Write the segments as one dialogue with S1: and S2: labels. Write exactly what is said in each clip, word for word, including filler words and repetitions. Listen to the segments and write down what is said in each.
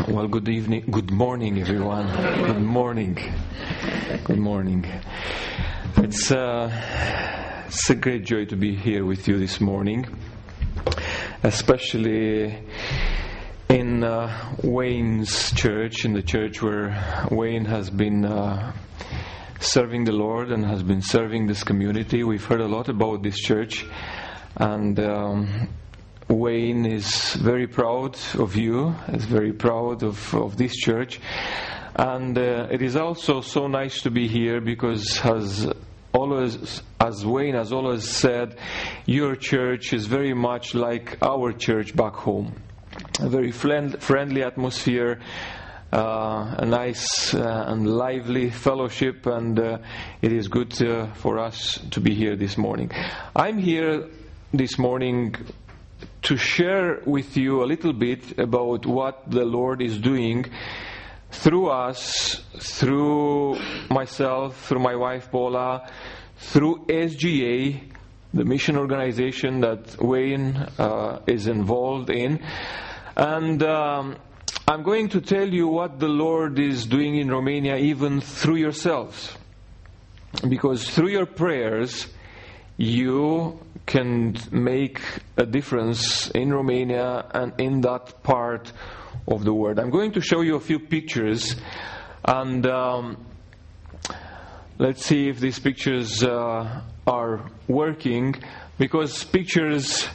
S1: Well, good evening, good morning, everyone. Good morning. Good morning. It's, uh, it's a great joy to be here with you this morning, especially in uh, Wayne's church, in the church where Wayne has been uh, serving the Lord and has been serving this community. We've heard a lot about this church, and um, Wayne is very proud of you, is very proud of, of this church. And uh, it is also so nice to be here because, as always, as Wayne has always said, your church is very much like our church back home. A very friend, friendly atmosphere, uh, a nice uh, and lively fellowship, and uh, it is good uh, for us to be here this morning. I'm here this morning to share with you a little bit about what the Lord is doing through us, through myself, through my wife Paula, through S G A, the mission organization that Wayne uh, is involved in. And um, I'm going to tell you what the Lord is doing in Romania even through yourselves. Because through your prayers, you can make a difference in Romania and in that part of the world. I'm going to show you a few pictures, and um, let's see if these pictures uh, are working, because pictures...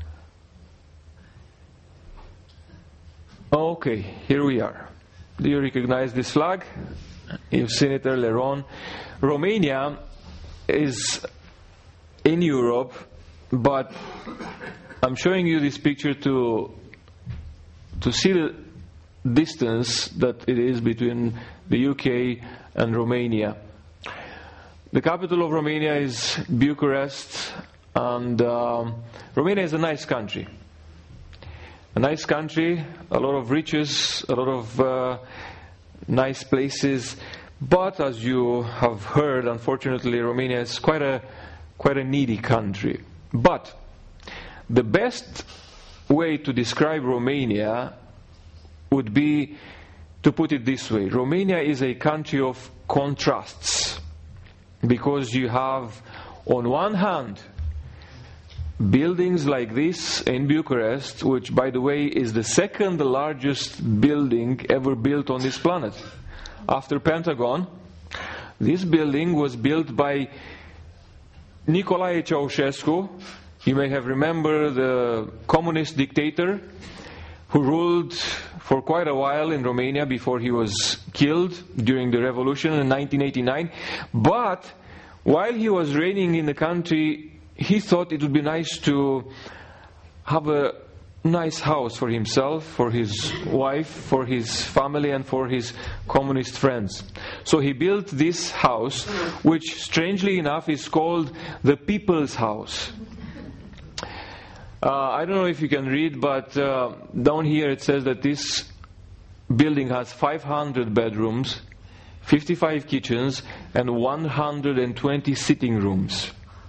S1: Okay, here we are. Do you recognize this flag? You've seen it earlier on. Romania is in Europe, but I'm showing you this picture to to see the distance that it is between the U K and Romania. The capital of Romania is Bucharest, and um, Romania is a nice country. A nice country, a lot of riches, a lot of uh, nice places, but as you have heard, unfortunately, Romania is quite a quite a needy country. But the best way to describe Romania would be to put it this way. Romania is a country of contrasts, because you have, on one hand, buildings like this in Bucharest, which, by the way, is the second largest building ever built on this planet. After Pentagon, this building was built by Nicolae Ceausescu. You may have remembered the communist dictator who ruled for quite a while in Romania before he was killed during the revolution in nineteen eighty-nine. But while he was reigning in the country, he thought it would be nice to have a nice house for himself, for his wife, for his family, and for his communist friends. So he built this house, which strangely enough is called the People's House. Uh, I don't know if you can read, but uh, down here it says that this building has five hundred bedrooms, fifty-five kitchens, and one hundred twenty sitting rooms.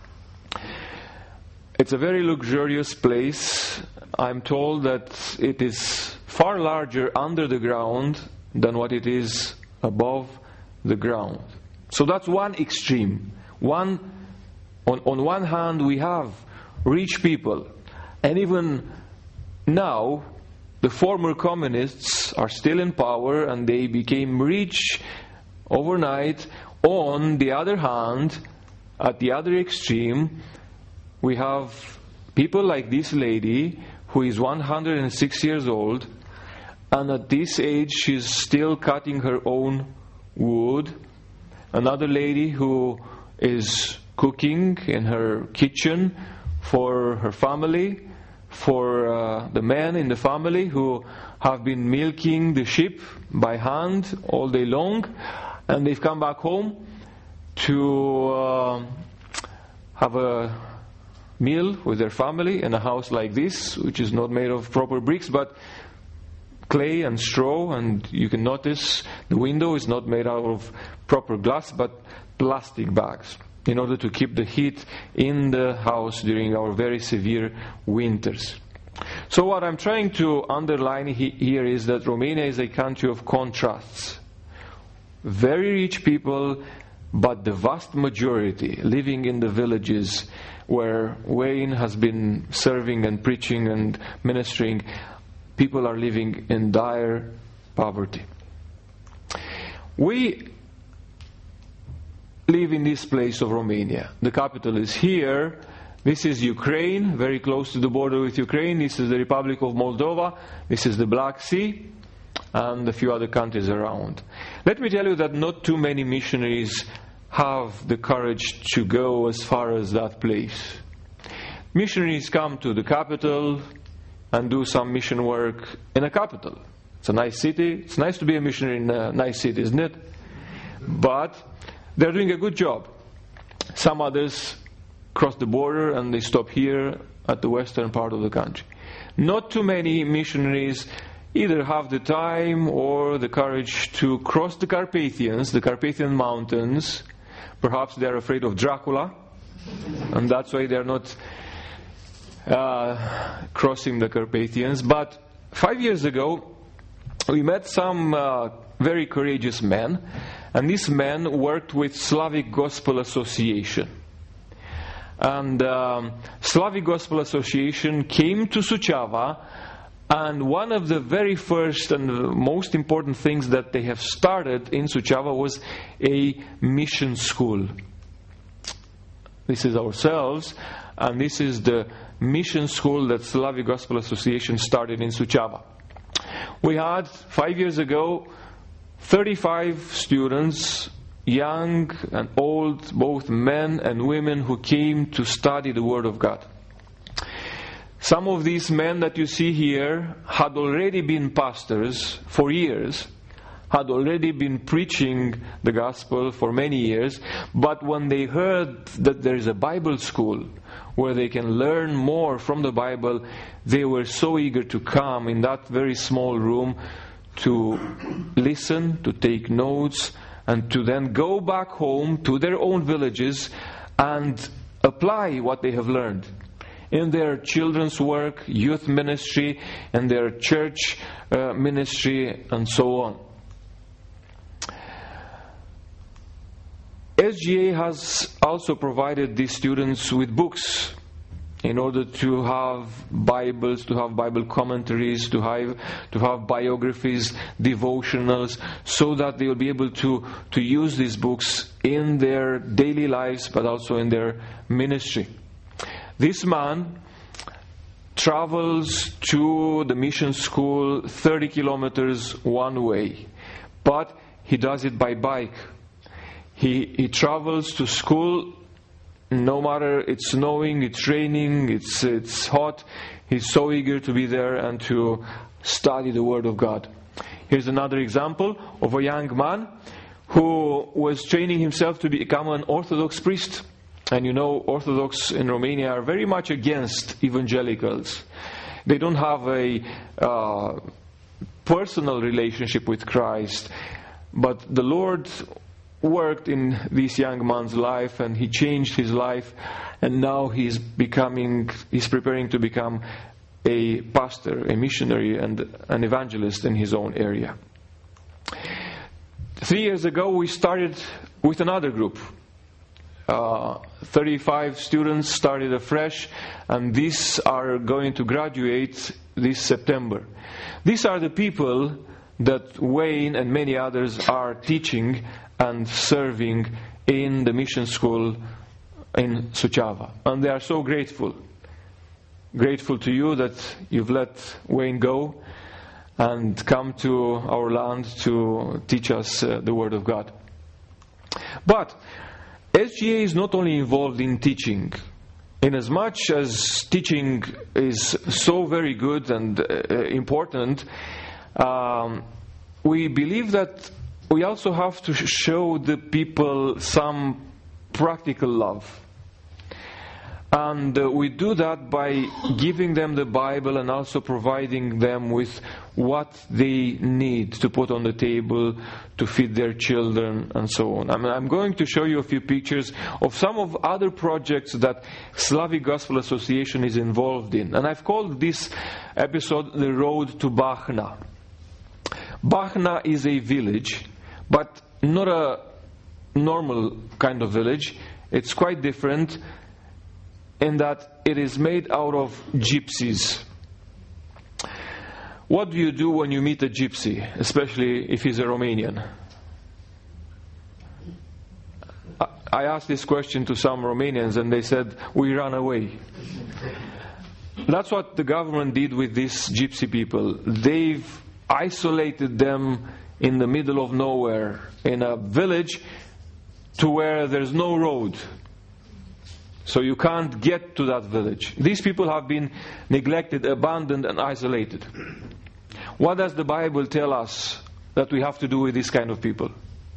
S1: It's a very luxurious place. I'm told that it is far larger under the ground than what it is above the ground. So that's one extreme. One, on, on one hand, we have rich people. And even now, the former communists are still in power and they became rich overnight. On the other hand, at the other extreme, we have people like this lady who is one hundred six years old, and at this age she's still cutting her own wood. Another lady who is cooking in her kitchen for her family, for uh, the men in the family who have been milking the sheep by hand all day long, and they've come back home to uh, have a meal with their family in a house like this, which is not made of proper bricks but clay and straw, and you can notice the window is not made out of proper glass but plastic bags, in order to keep the heat in the house during our very severe winters. So what I'm trying to underline he- here is that Romania is a country of contrasts. Very rich people, but the vast majority living in the villages where Wayne has been serving and preaching and ministering, people are living in dire poverty. We live in this place of Romania. The capital is here. This is Ukraine, very close to the border with Ukraine. This is the Republic of Moldova. This is the Black Sea, and a few other countries around. Let me tell you that not too many missionaries have the courage to go as far as that place. Missionaries come to the capital and do some mission work in a capital. It's a nice city. It's nice to be a missionary in a nice city, isn't it? But they're doing a good job. Some others cross the border and they stop here at the western part of the country. Not too many missionaries either have the time or the courage to cross the Carpathians, the Carpathian Mountains. Perhaps they're afraid of Dracula, and that's why they're not uh, crossing the Carpathians. But five years ago, we met some uh, very courageous men, and these men worked with Slavic Gospel Association. And um, Slavic Gospel Association came to Suceava, and one of the very first and the most important things that they have started in Suceava was a mission school. This is ourselves, and this is the mission school that Slavic Gospel Association started in Suceava. We had, five years ago, thirty-five students, young and old, both men and women, who came to study the Word of God. Some of these men that you see here had already been pastors for years, had already been preaching the gospel for many years, but when they heard that there is a Bible school where they can learn more from the Bible, they were so eager to come in that very small room to listen, to take notes, and to then go back home to their own villages and apply what they have learned in their children's work, youth ministry, and their church uh, ministry, and so on. S G A has also provided these students with books in order to have Bibles, to have Bible commentaries, to have to have biographies, devotionals, so that they will be able to, to use these books in their daily lives, but also in their ministry. This man travels to the mission school thirty kilometers one way, but he does it by bike. He, he travels to school no matter it's snowing, it's raining, it's, it's hot. He's so eager to be there and to study the Word of God. Here's another example of a young man who was training himself to become an Orthodox priest. And you know, Orthodox in Romania are very much against evangelicals. They don't have a uh, personal relationship with Christ. But the Lord worked in this young man's life, and he changed his life, and now he's becoming, he's preparing to become a pastor, a missionary, and an evangelist in his own area. Three years ago, we started with another group. Uh, thirty-five students started afresh, and these are going to graduate this September. These are the people that Wayne and many others are teaching and serving in the mission school in Suceava. And they are so grateful. Grateful to you that you've let Wayne go and come to our land to teach us uh, the Word of God. But S G A is not only involved in teaching. In as much as teaching is so very good and uh, important, um, we believe that we also have to show the people some practical love. And uh, we do that by giving them the Bible and also providing them with what they need to put on the table to feed their children and so on. I mean, I'm going to show you a few pictures of some of other projects that Slavic Gospel Association is involved in. And I've called this episode The Road to Bahna. Bahna is a village, but not a normal kind of village. It's quite different in that it is made out of gypsies. What do you do when you meet a gypsy, especially if he's a Romanian? I asked this question to some Romanians and they said, we run away. That's what the government did with these gypsy people. They've isolated them in the middle of nowhere, in a village to where there's no road. So you can't get to that village. These people have been neglected, abandoned and isolated. What does the Bible tell us that we have to do with this kind of people?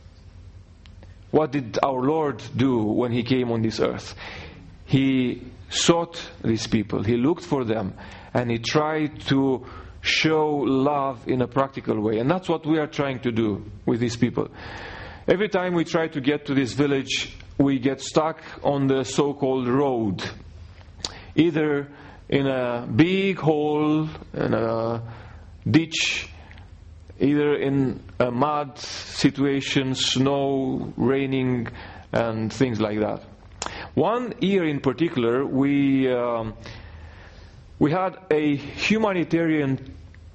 S1: What did our Lord do when He came on this earth? He sought these people, He looked for them, and He tried to show love in a practical way. And that's what we are trying to do with these people. Every time we try to get to this village, we get stuck on the so-called road. Either in a big hole, in a ditch, either in a mud situation, snow, raining, and things like that. One year in particular, we um, we had a humanitarian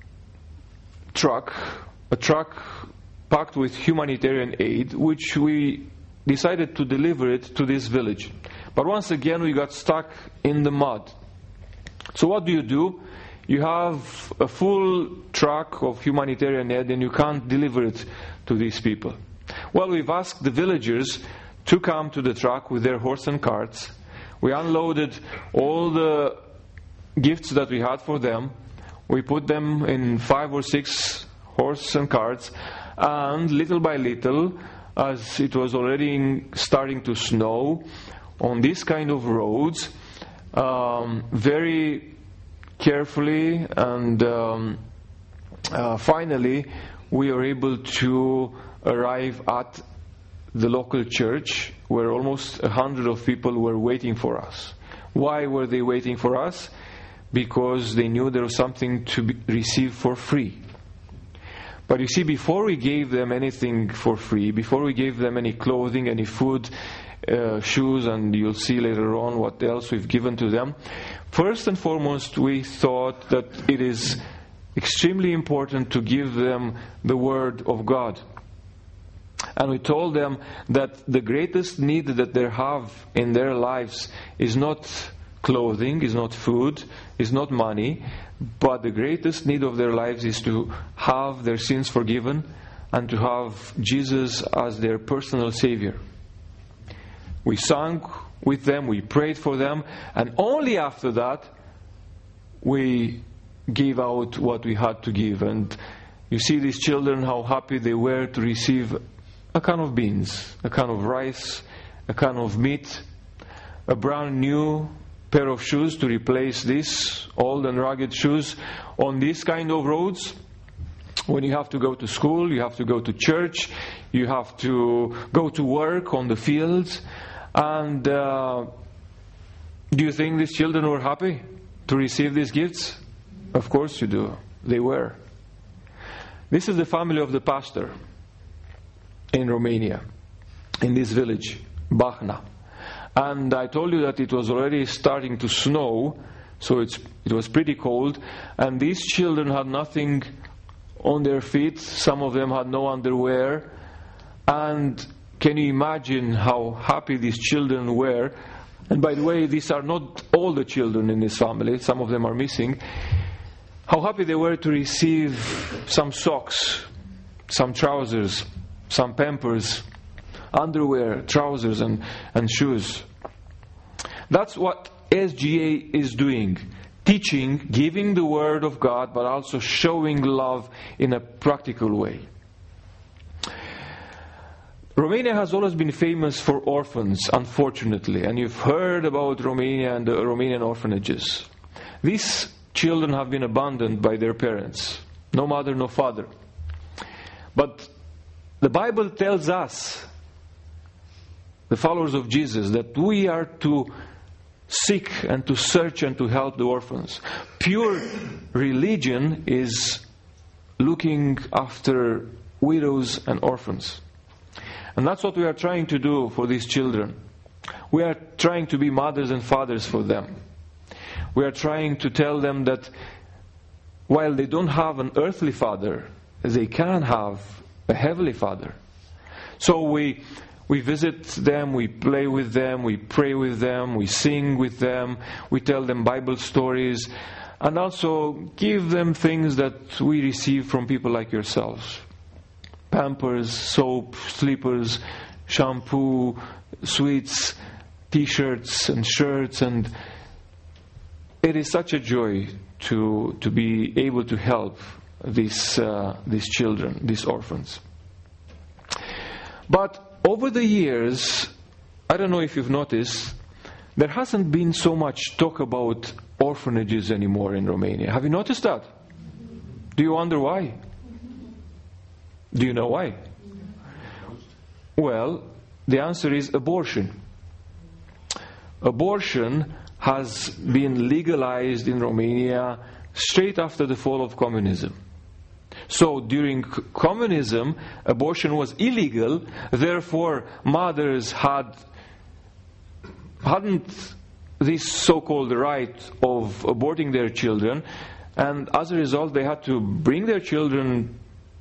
S1: truck, a truck packed with humanitarian aid, which we decided to deliver it to this village. But once again, we got stuck in the mud. So what do you do? You have a full truck of humanitarian aid and you can't deliver it to these people. Well, we've asked the villagers to come to the truck with their horse and carts. We unloaded all the gifts that we had for them. We put them in five or six horse and carts, and little by little, as it was already starting to snow on these kind of roads, um, very carefully and um, uh, finally we were able to arrive at the local church where almost a hundred of people were waiting for us. Why were they waiting for us? Because they knew there was something to be received for free. But you see, before we gave them anything for free, before we gave them any clothing, any food, uh, shoes, and you'll see later on what else we've given to them, first and foremost we thought that it is extremely important to give them the Word of God. And we told them that the greatest need that they have in their lives is not clothing, is not food, is not money, but the greatest need of their lives is to have their sins forgiven and to have Jesus as their personal Savior. We sang with them, we prayed for them, and only after that we gave out what we had to give. And you see these children, how happy they were to receive a can of beans, a can of rice, a can of meat, a brand new pair of shoes to replace these old and rugged shoes on these kind of roads. When you have to go to school, you have to go to church, you have to go to work on the fields. And uh, do you think these children were happy to receive these gifts? Of course you do. They were. This is the family of the pastor in Romania, in this village, Bahna. And I told you that it was already starting to snow, so it's, it was pretty cold. And these children had nothing on their feet. Some of them had no underwear. And can you imagine how happy these children were? And by the way, these are not all the children in this family. Some of them are missing. How happy they were to receive some socks, some trousers, some Pampers, underwear, trousers and, and shoes. That's what S G A is doing. Teaching, giving the Word of God, but also showing love in a practical way. Romania has always been famous for orphans, unfortunately. And you've heard about Romania and the Romanian orphanages. These children have been abandoned by their parents. No mother, no father. But the Bible tells us, the followers of Jesus, that we are to seek and to search and to help the orphans. Pure religion is looking after widows and orphans. And that's what we are trying to do for these children. We are trying to be mothers and fathers for them. We are trying to tell them that while they don't have an earthly father, they can have a heavenly father. So we we visit them, we play with them, we pray with them, we sing with them, we tell them Bible stories, and also give them things that we receive from people like yourselves. Pampers, soap, slippers, shampoo, sweets, t-shirts and shirts, and it is such a joy to to be able to help these uh, these children, these orphans. But over the years, I don't know if you've noticed, there hasn't been so much talk about orphanages anymore in Romania. Have you noticed that? Do you wonder why? Do you know why? Well, the answer is abortion. Abortion has been legalized in Romania straight after the fall of communism. So during communism, abortion was illegal, therefore mothers had hadn't this so-called right of aborting their children, and as a result they had to bring their children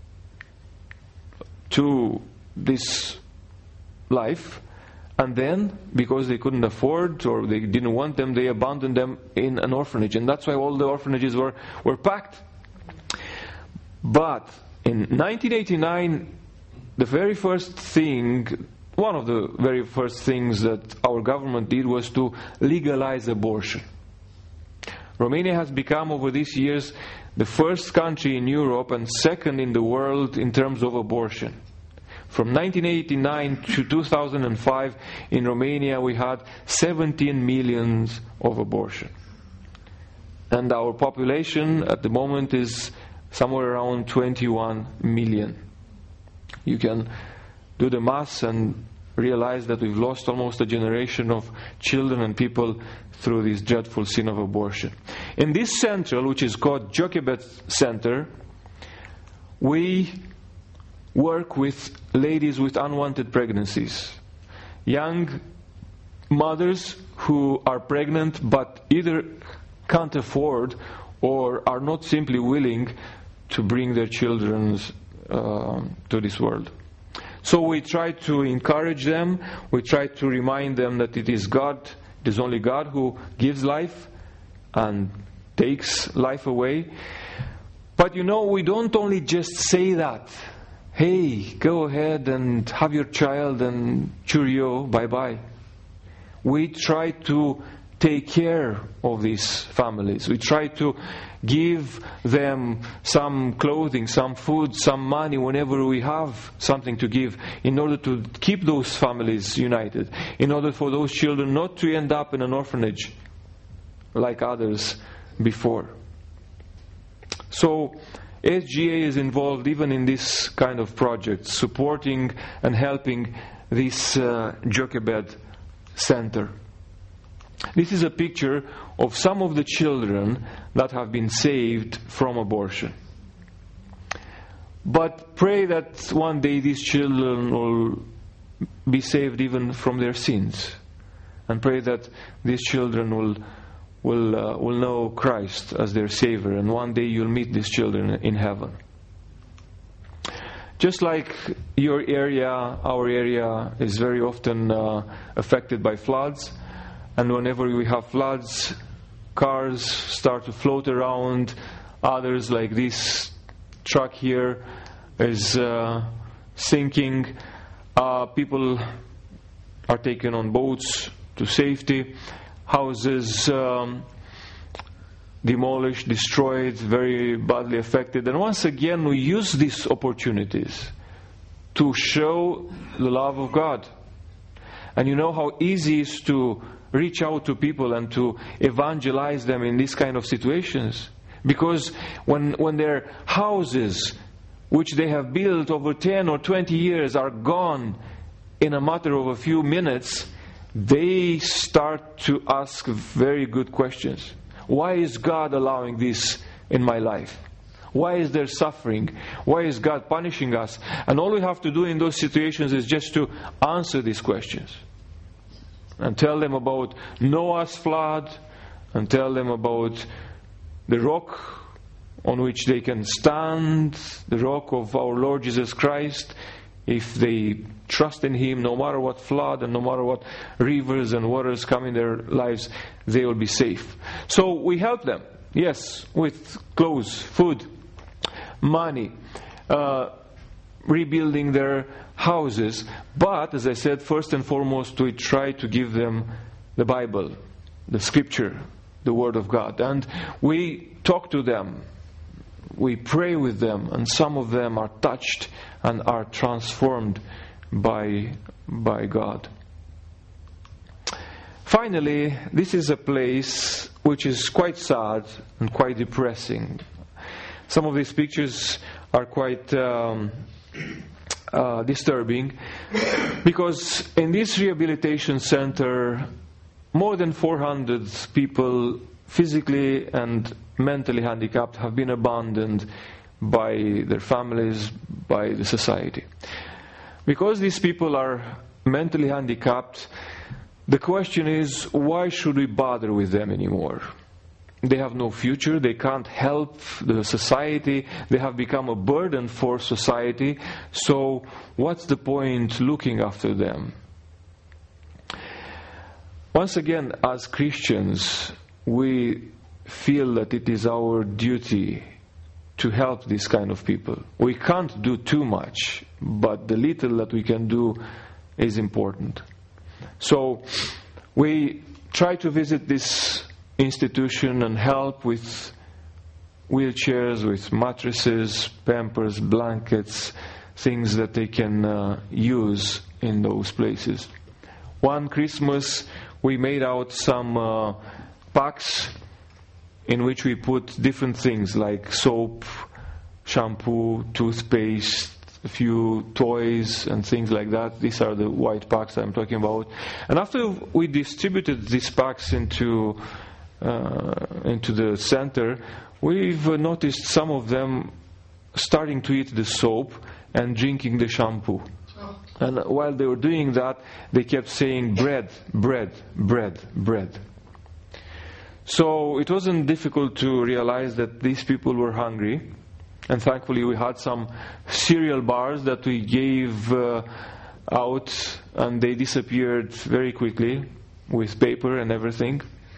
S1: to this life, and then because they couldn't afford or they didn't want them, they abandoned them in an orphanage, and that's why all the orphanages were, were packed. But in nineteen eighty-nine, the very first thing, one of the very first things that our government did was to legalize abortion. Romania has become over these years the first country in Europe and second in the world in terms of abortion. From nineteen eighty-nine to two thousand five, in Romania we had seventeen million of abortion. And our population at the moment is somewhere around twenty-one million. You can do the math and realize that we've lost almost a generation of children and people through this dreadful sin of abortion. In this central, which is called Jochebed Center, we work with ladies with unwanted pregnancies. Young mothers who are pregnant but either can't afford or are not simply willing to bring their children uh, to this world. So we try to encourage them, we try to remind them that it is God, it is only God who gives life and takes life away. But you know, we don't only just say that, hey, go ahead and have your child and cheerio, bye-bye. We try to take care of these families. We try to give them some clothing, some food, some money whenever we have something to give, in order to keep those families united, in order for those children not to end up in an orphanage like others before. So S G A is involved even in this kind of project, supporting and helping this uh, Jochebed Center. This is a picture of some of the children that have been saved from abortion. But pray that one day these children will be saved even from their sins. And pray that these children will will uh, will know Christ as their Savior. And one day you'll meet these children in heaven. Just like your area, our area is very often uh, affected by floods. And whenever we have floods, cars start to float around. Others, like this truck here, is uh, sinking. Uh, people are taken on boats to safety. Houses um, demolished, destroyed, very badly affected. And once again, we use these opportunities to show the love of God. And you know how easy it is to reach out to people and to evangelize them in these kind of situations. Because when, when their houses, which they have built over ten or twenty years, are gone in a matter of a few minutes, they start to ask very good questions. Why is God allowing this in my life? Why is there suffering? Why is God punishing us? And all we have to do in those situations is just to answer these questions. And tell them about Noah's flood, and tell them about the rock on which they can stand, the rock of our Lord Jesus Christ. If they trust in Him, no matter what flood and no matter what rivers and waters come in their lives, they will be safe. So we help them, yes, with clothes, food, money, uh, rebuilding their houses. But, as I said, first and foremost, we try to give them the Bible, the Scripture, the Word of God. And we talk to them, we pray with them, and some of them are touched and are transformed by, by God. Finally, this is a place which is quite sad and quite depressing. Some of these pictures are quite um, uh, disturbing, because in this rehabilitation center, more than four hundred people, physically and mentally handicapped, have been abandoned by their families, by the society. Because these people are mentally handicapped, the question is, why should we bother with them anymore? They have no future, they can't help the society, they have become a burden for society, so what's the point looking after them? Once again, as Christians, we feel that it is our duty to help these kind of people. We can't do too much, but the little that we can do is important. So we try to visit this institution and help with wheelchairs, with mattresses, pampers, blankets, things that they can uh, use in those places. One Christmas we made out some uh, packs in which we put different things like soap, shampoo, toothpaste, a few toys and things like that. These are the white packs I'm talking about. And after we distributed these packs into uh, into the center, we've noticed some of them starting to eat the soap and drinking the shampoo. And while they were doing that, they kept saying bread, bread, bread, bread. So it wasn't difficult to realize that these people were hungry. And thankfully we had some cereal bars that we gave uh, out, and they disappeared very quickly with paper and everything.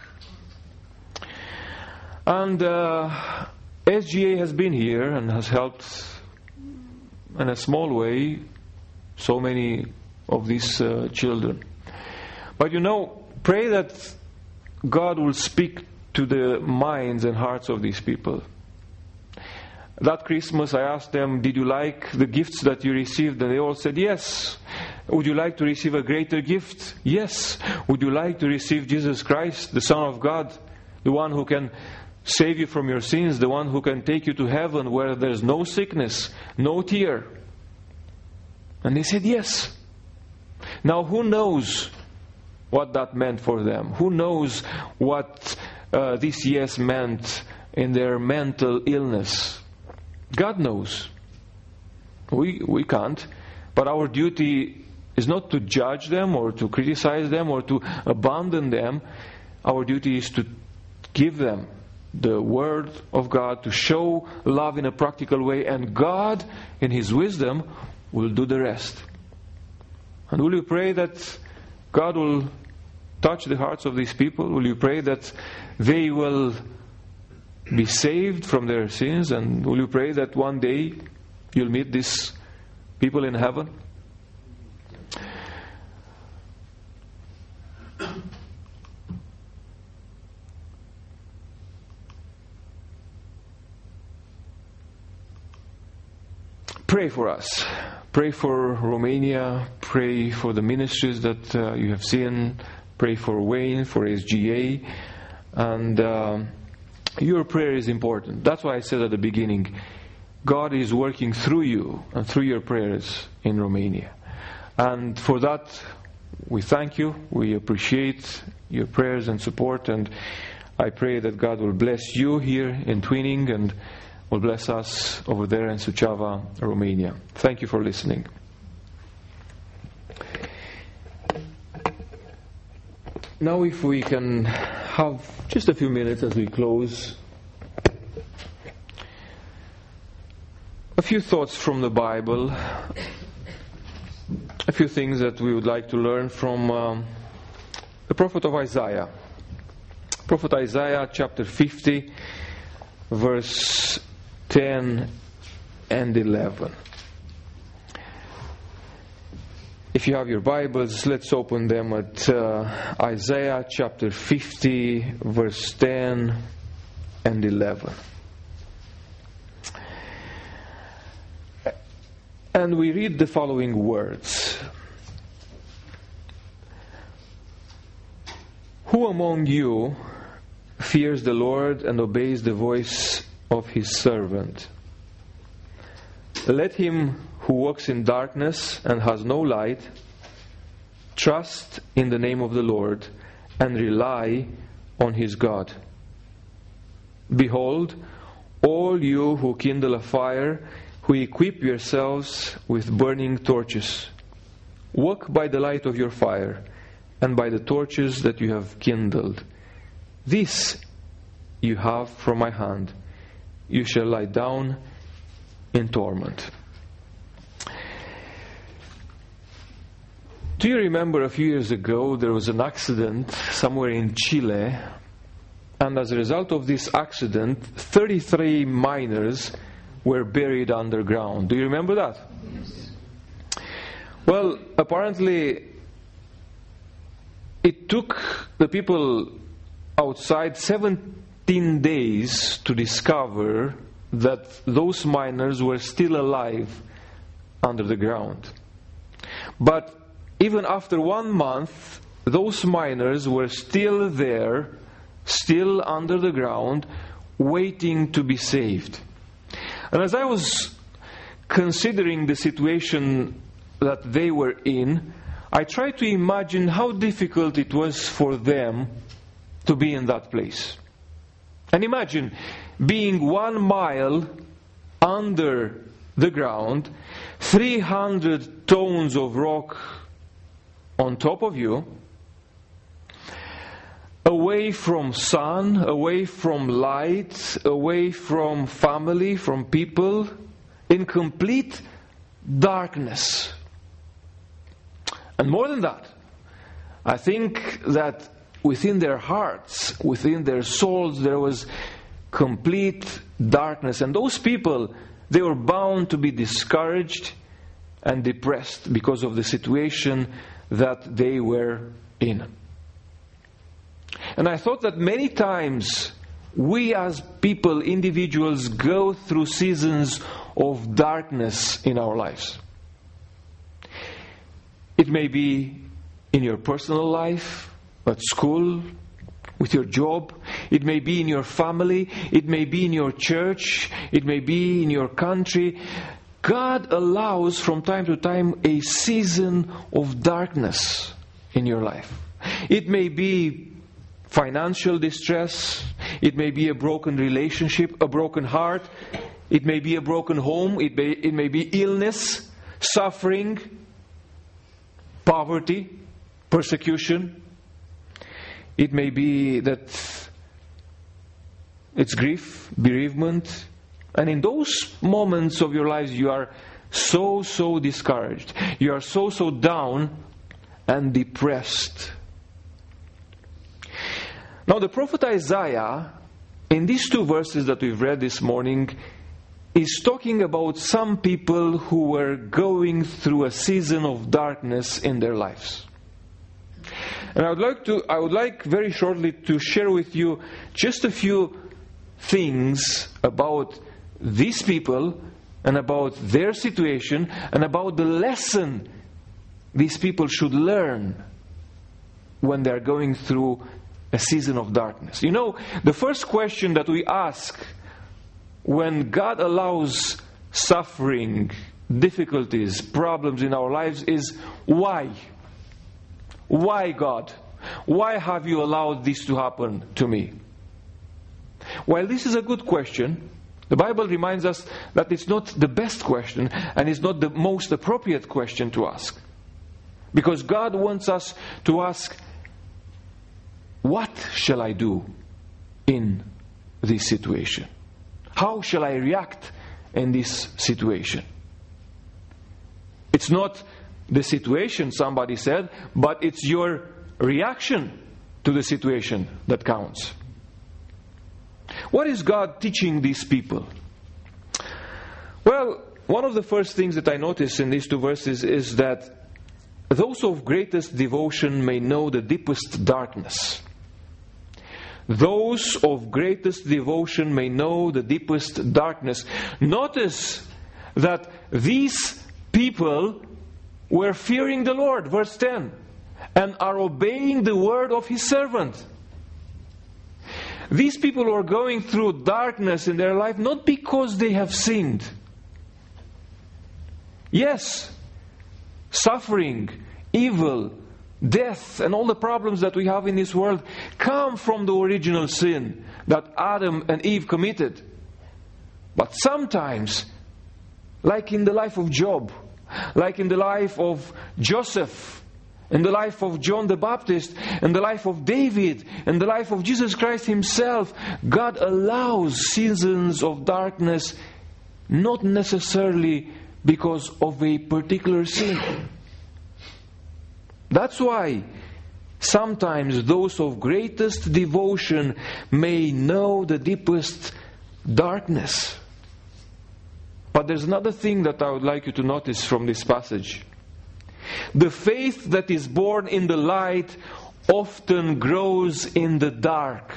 S1: And uh, S G A has been here and has helped in a small way so many of these uh, children. But you know, pray that God will speak to the minds and hearts of these people. That Christmas I asked them, did you like the gifts that you received? And they all said yes. Would you like to receive a greater gift? Yes. Would you like to receive Jesus Christ, the Son of God, the one who can save you from your sins, the one who can take you to heaven where there's no sickness, no tear? And they said yes. Now who knows what that meant for them? Who knows what uh, this yes meant in their mental illness? God knows. We we can't. But our duty is not to judge them or to criticize them or to abandon them. Our duty is to give them the Word of God, to show love in a practical way, and God, in His wisdom, will do the rest. And will you pray that God will touch the hearts of these people? Will you pray that they will be saved from their sins? And will you pray that one day you'll meet these people in heaven? Pray for us. Pray for Romania. Pray for the ministries that uh, you have seen. Pray for Wayne, for S G A. And uh, your prayer is important. That's why I said at the beginning, God is working through you and through your prayers in Romania. And for that, we thank you. We appreciate your prayers and support. And I pray that God will bless you here in Twinning and will bless us over there in Suceava, Romania. Thank you for listening. Now if we can have just a few minutes as we close. A few thoughts from the Bible. A few things that we would like to learn from um, the prophet of Isaiah. Prophet Isaiah chapter fifty, verse ten and eleven. If you have your Bibles, let's open them at uh, Isaiah chapter fifty, verse ten and eleven. And we read the following words. Who among you fears the Lord and obeys the voice of His servant? Let him who walks in darkness and has no light trust in the name of the Lord and rely on his God. Behold, all you who kindle a fire, who equip yourselves with burning torches, walk by the light of your fire and by the torches that you have kindled. This you have from my hand. You shall lie down in torment. Do you remember a few years ago there was an accident somewhere in Chile, and as a result of this accident thirty-three miners were buried underground? Do you remember that? Yes. Well, apparently it took the people outside seventeen days to discover that those miners were still alive under the ground. But even after one month, those miners were still there, still under the ground, waiting to be saved. And as I was considering the situation that they were in, I tried to imagine how difficult it was for them to be in that place. And imagine being one mile under the ground, three hundred tons of rock on top of you, away from sun, away from light, away from family, from people, in complete darkness. And more than that, I think that within their hearts, within their souls, there was complete darkness. And those people, they were bound to be discouraged and depressed because of the situation that they were in. And I thought that many times we as people, individuals, go through seasons of darkness in our lives. It may be in your personal life, at school, with your job. It may be in your family. It may be in your church. It may be in your country. God allows from time to time a season of darkness in your life. It may be financial distress. It may be a broken relationship, a broken heart. It may be a broken home. It may, it may be illness, suffering, poverty, persecution. It may be that it's grief, bereavement. And in those moments of your lives, you are so, so discouraged. You are so, so down and depressed. Now, the prophet Isaiah, in these two verses that we've read this morning, is talking about some people who were going through a season of darkness in their lives. And I would like to, I would like very shortly to share with you just a few things about these people and about their situation and about the lesson these people should learn when they are going through a season of darkness. You know, the first question that we ask when God allows suffering, difficulties, problems in our lives is, why? Why, God? Why have you allowed this to happen to me? While this is a good question, the Bible reminds us that it's not the best question and it's not the most appropriate question to ask. Because God wants us to ask, what shall I do in this situation? How shall I react in this situation? It's not the situation, somebody said, but it's your reaction to the situation that counts. What is God teaching these people? Well, one of the first things that I notice in these two verses is that those of greatest devotion may know the deepest darkness. Those of greatest devotion may know the deepest darkness. Notice that these people were fearing the Lord, verse ten, and are obeying the word of His servant. These people are going through darkness in their life not because they have sinned. Yes, suffering, evil, death, and all the problems that we have in this world come from the original sin that Adam and Eve committed. But sometimes, like in the life of Job, like in the life of Joseph, in the life of John the Baptist, in the life of David, in the life of Jesus Christ Himself, God allows seasons of darkness, not necessarily because of a particular sin. That's why sometimes those of greatest devotion may know the deepest darkness. But there's another thing that I would like you to notice from this passage. The faith that is born in the light often grows in the dark.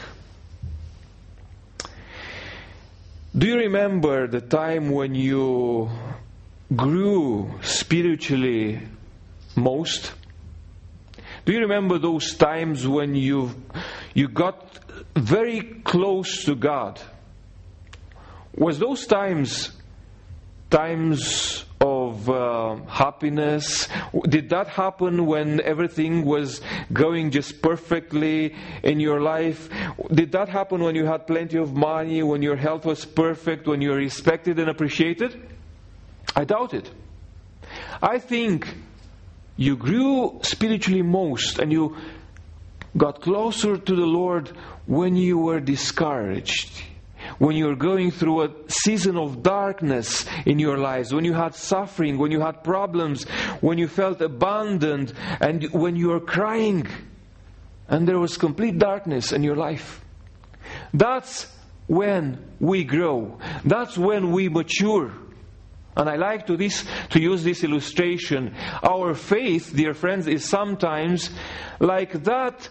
S1: Do you remember the time when you grew spiritually most? Do you remember those times when you you got very close to God? Was those times times of uh, happiness? Did that happen when everything was going just perfectly in your life? Did that happen when you had plenty of money, when your health was perfect, when you were respected and appreciated? I doubt it. I think you grew spiritually most and you got closer to the Lord when you were discouraged, when you were going through a season of darkness in your lives, when you had suffering, when you had problems, when you felt abandoned, and when you were crying and there was complete darkness in your life. That's when we grow. That's when we mature. And I like to this to use this illustration. Our faith, dear friends, is sometimes like that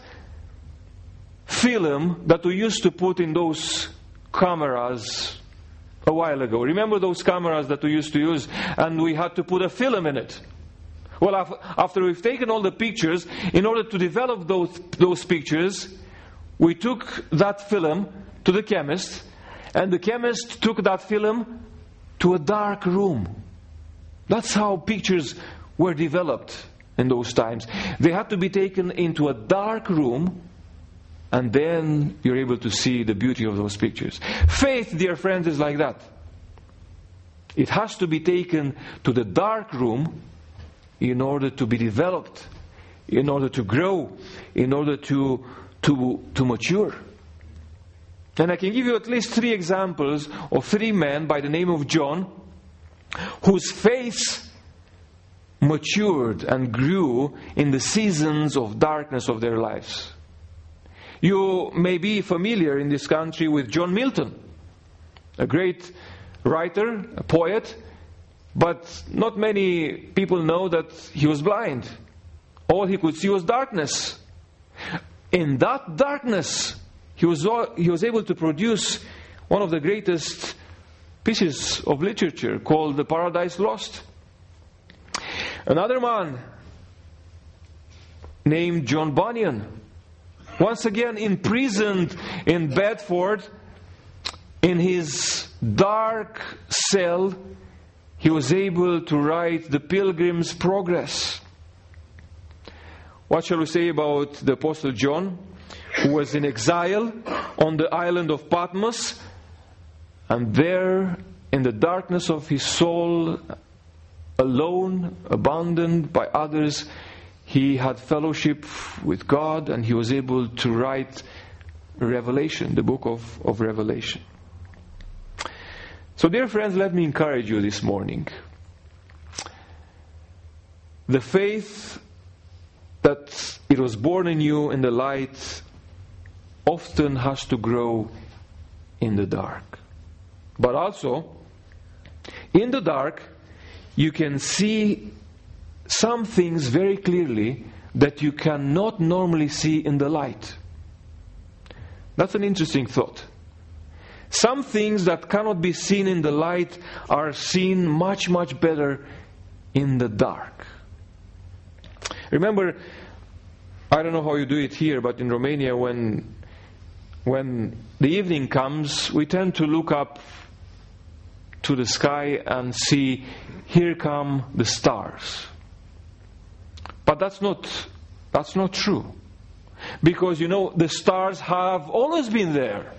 S1: film that we used to put in those cameras a while ago. Remember those cameras that we used to use and we had to put a film in it? Well, after we've taken all the pictures, in order to develop those, those pictures, we took that film to the chemist, and the chemist took that film to a dark room. That's how pictures were developed in those times. They had to be taken into a dark room, and then you're able to see the beauty of those pictures. Faith, dear friends, is like that. It has to be taken to the dark room in order to be developed, in order to grow, in order to, to, to mature. And I can give you at least three examples of three men by the name of John whose faith matured and grew in the seasons of darkness of their lives. You may be familiar in this country with John Milton, a great writer, a poet, but not many people know that he was blind. All he could see was darkness. In that darkness, He was, he was able to produce one of the greatest pieces of literature called The Paradise Lost. Another man named John Bunyan Once again imprisoned in Bedford, in his dark cell, he was able to write the Pilgrim's Progress. What shall we say about the Apostle John, who was in exile on the island of Patmos, and there in the darkness of his soul, alone, abandoned by others, he had fellowship with God, and he was able to write Revelation, the book of, of Revelation. So dear friends, let me encourage you this morning. The faith that it was born in you in the light often has to grow in the dark. But also, in the dark, you can see some things very clearly that you cannot normally see in the light. That's an interesting thought. Some things that cannot be seen in the light are seen much, much better in the dark. Remember, I don't know how you do it here, but in Romania, when when the evening comes, we tend to look up to the sky and see, here come the stars. But that's not that's not true. Because, you know, the stars have always been there.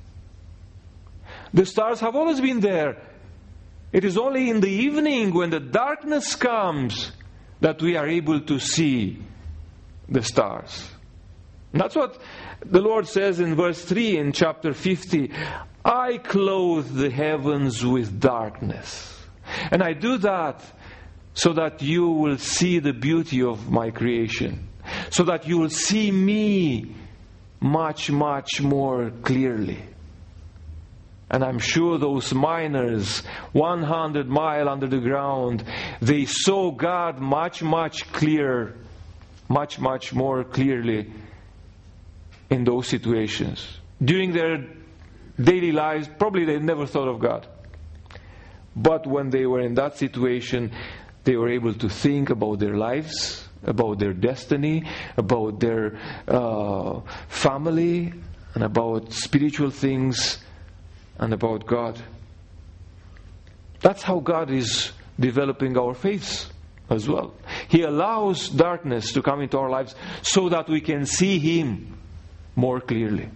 S1: The stars have always been there. It is only in the evening, when the darkness comes, that we are able to see the stars. And that's what the Lord says in verse three in chapter fifty. I clothe the heavens with darkness. And I do that so that you will see the beauty of my creation. So that you will see me much, much more clearly. And I'm sure those miners, one hundred miles under the ground, they saw God much, much clearer, much, much more clearly in those situations. During their daily lives, probably they never thought of God. But when they were in that situation, they were able to think about their lives, about their destiny, about their uh, family, and about spiritual things, and about God. That's how God is developing our faith as well. He allows darkness to come into our lives so that we can see Him more clearly.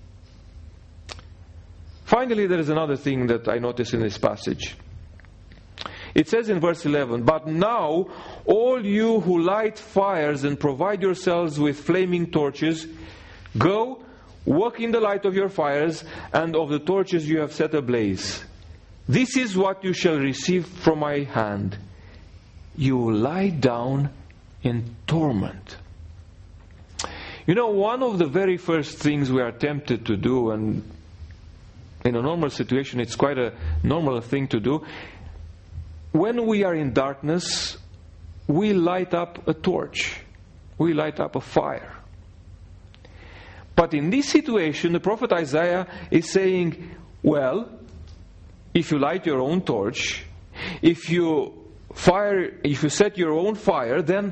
S1: Finally, there is another thing that I notice in this passage. It says in verse eleven, but now all you who light fires and provide yourselves with flaming torches, go, walk in the light of your fires and of the torches you have set ablaze. This is what you shall receive from my hand. You will lie down in torment. You know, one of the very first things we are tempted to do, and in a normal situation it's quite a normal thing to do, when we are in darkness, we light up a torch. We light up a fire. But in this situation, the prophet Isaiah is saying, well, if you light your own torch, if you fire, if you set your own fire, then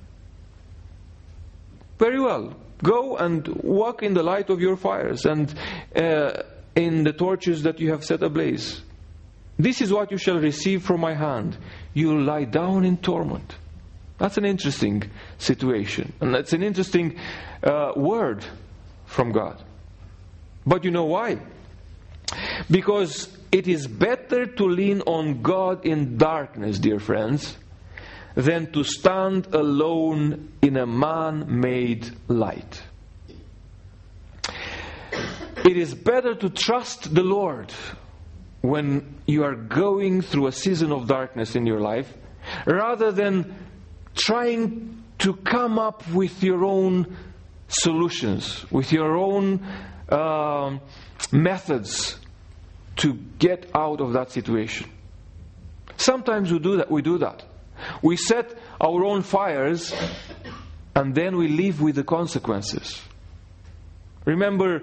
S1: very well, go and walk in the light of your fires and uh, in the torches that you have set ablaze. This is what you shall receive from my hand. You will lie down in torment. That's an interesting situation. And that's an interesting uh, word from God. But you know why? Because it is better to lean on God in darkness, dear friends, than to stand alone in a man-made light. It is better to trust the Lord when you are going through a season of darkness in your life, rather than trying to come up with your own solutions, with your own uh, methods to get out of that situation. Sometimes we do that. We do that. We set our own fires, and then we live with the consequences. Remember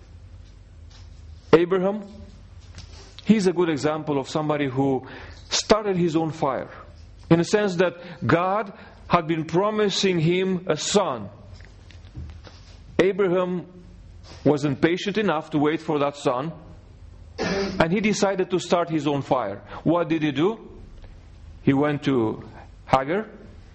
S1: Abraham? He's a good example of somebody who started his own fire. In the sense that God had been promising him a son. Abraham wasn't patient enough to wait for that son, and he decided to start his own fire. What did he do? He went to Hagar,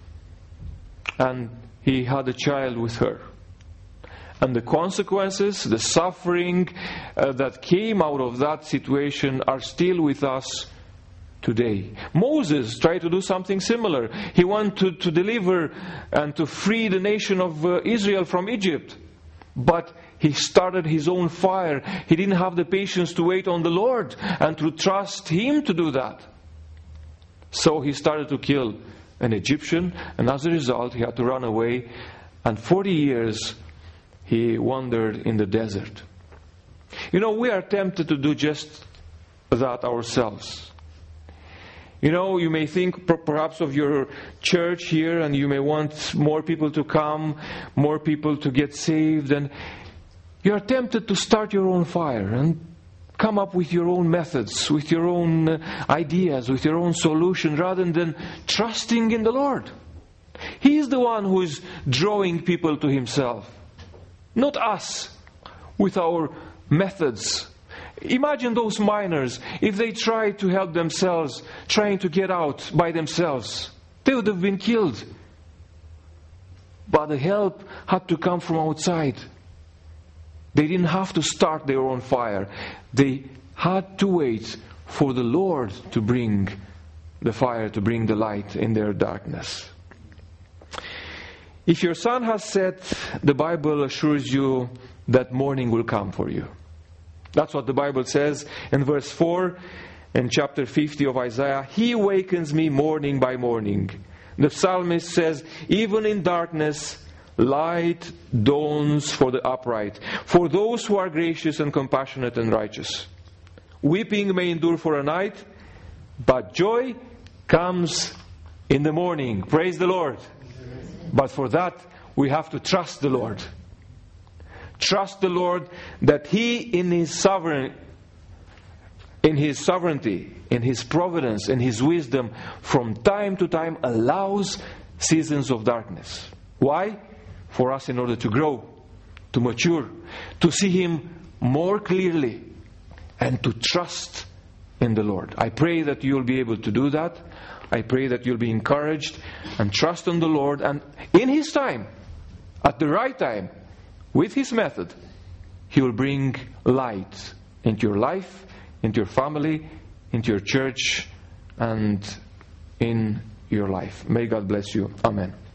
S1: and he had a child with her. And the consequences, the suffering uh, that came out of that situation are still with us today. Moses tried to do something similar. He wanted to deliver and to free the nation of uh, Israel from Egypt. But he started his own fire. He didn't have the patience to wait on the Lord and to trust Him to do that. So he started to kill an Egyptian, and as a result he had to run away, and forty years he wandered in the desert. You know, we are tempted to do just that ourselves. You know, you may think perhaps of your church here, and you may want more people to come, more people to get saved, and you are tempted to start your own fire and come up with your own methods, with your own ideas, with your own solution, rather than trusting in the Lord. He is the one who is drawing people to Himself, not us with our methods. Imagine those miners, if they tried to help themselves, trying to get out by themselves, they would have been killed. But the help had to come from outside. They didn't have to start their own fire. They had to wait for the Lord to bring the fire, to bring the light in their darkness. If your sun has set, the Bible assures you that morning will come for you. That's what the Bible says in verse four in chapter fifty of Isaiah. He wakens me morning by morning. The psalmist says, even in darkness, light dawns for the upright, for those who are gracious and compassionate and righteous. Weeping may endure for a night, but joy comes in the morning. Praise the Lord. But for that, we have to trust the Lord. Trust the Lord that He in His sovereign, in His sovereignty, in His providence, in His wisdom, from time to time allows seasons of darkness. Why? For us, in order to grow, to mature, to see Him more clearly, and to trust in the Lord. I pray that you'll be able to do that. I pray that you'll be encouraged and trust in the Lord, and in His time, at the right time, with His method, He will bring light into your life, into your family, into your church, and in your life. May God bless you. Amen.